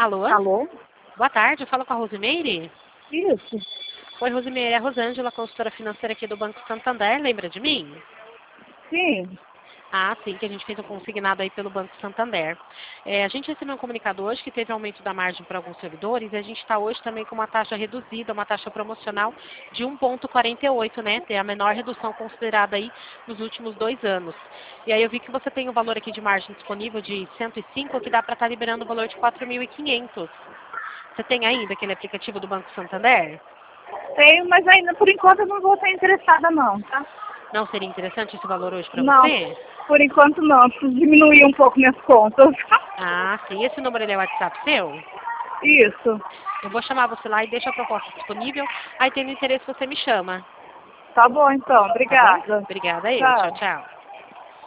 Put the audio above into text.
Alô? Alô? Boa tarde, eu falo com a Rosimeire? Isso. Oi, Rosimeire, é a Rosângela, consultora financeira aqui do Banco Santander, lembra de mim? Sim. Ah, sim, que a gente fez um consignado aí pelo Banco Santander. A gente recebeu um comunicado hoje que teve aumento da margem para alguns servidores e a gente está hoje também com uma taxa reduzida, uma taxa promocional de 1,48, né? É a menor redução considerada aí nos últimos 2 anos. E aí eu vi que você tem um valor aqui de margem disponível de 105, que dá para estar liberando o valor de 4.500. Você tem ainda aquele aplicativo do Banco Santander? Tenho, mas ainda por enquanto eu não vou estar interessada não, tá? Não seria interessante esse valor hoje para Não, você? por enquanto não. Eu preciso diminuir um pouco minhas contas. Ah, sim. Esse número ele é o WhatsApp seu? Isso. Eu vou chamar você lá e deixo a proposta disponível. Aí, tendo interesse, você me chama. Tá bom então. Tá bom? Obrigada. Obrigada eu. Tchau, Tchau. tchau.